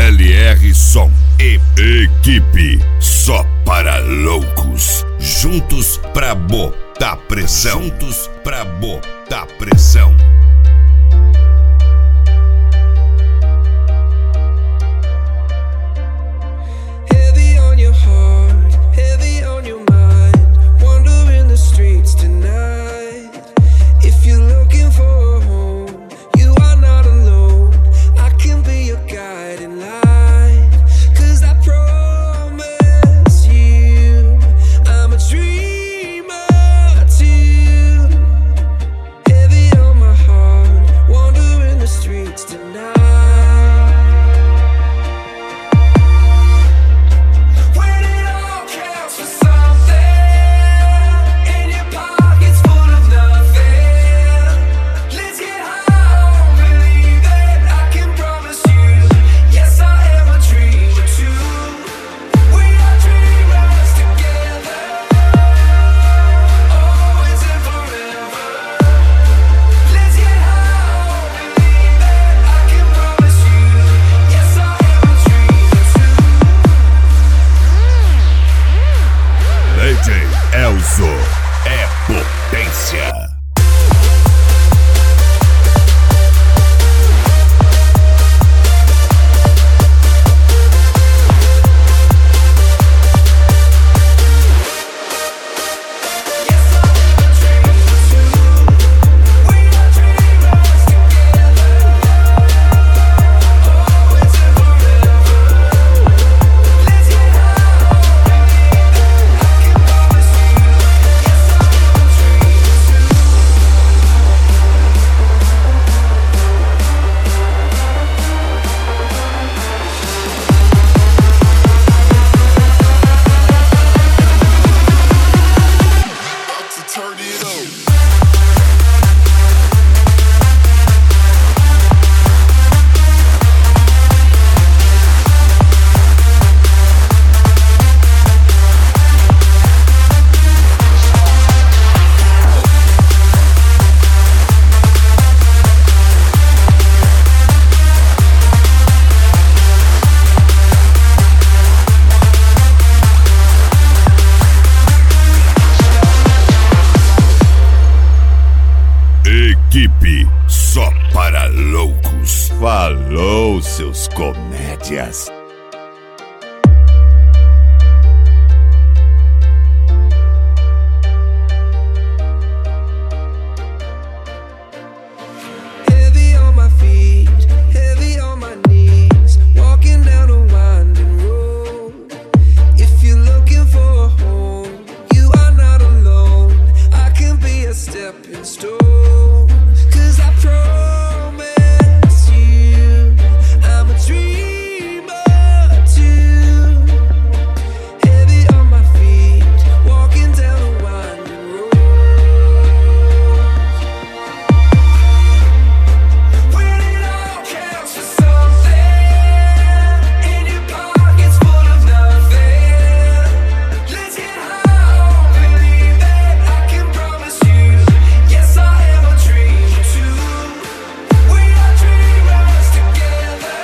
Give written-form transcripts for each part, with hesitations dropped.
LR Som e equipe só para loucos. Juntos pra botar pressão. Juntos pra botar pressão. Elzo é potência. Equipe só para loucos. Falou, seus comédias. Stepping stone, 'cause I promise you I'm a dreamer too. Heavy on my feet, walking down a winding road. When it all counts for something, and your pocket's full of nothing, let's get high on believe that I can promise you. Yes, I am a dreamer too. We are dreamers together,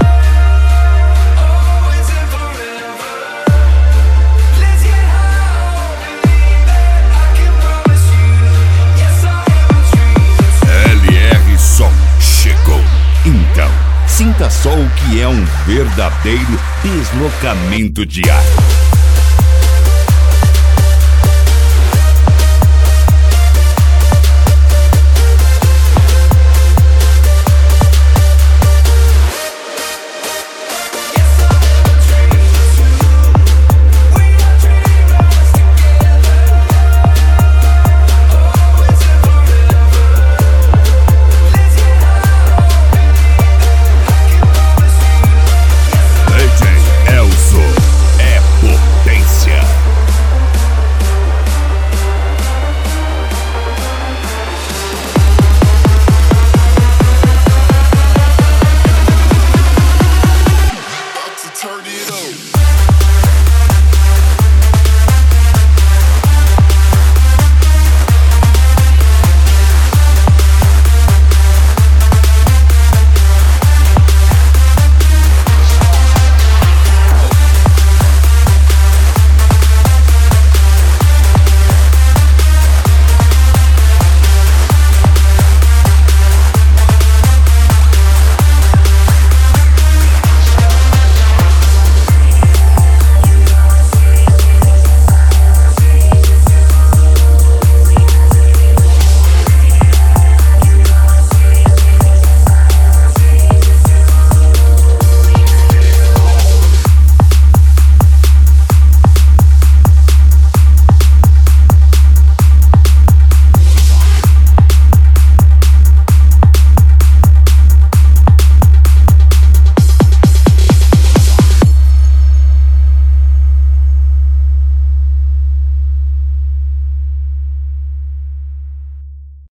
always and forever. Let's get high on believe that I can promise you. Yes, I am a dreamer too. LR Som chegou. Então, sinta só o que é um verdadeiro deslocamento de ar.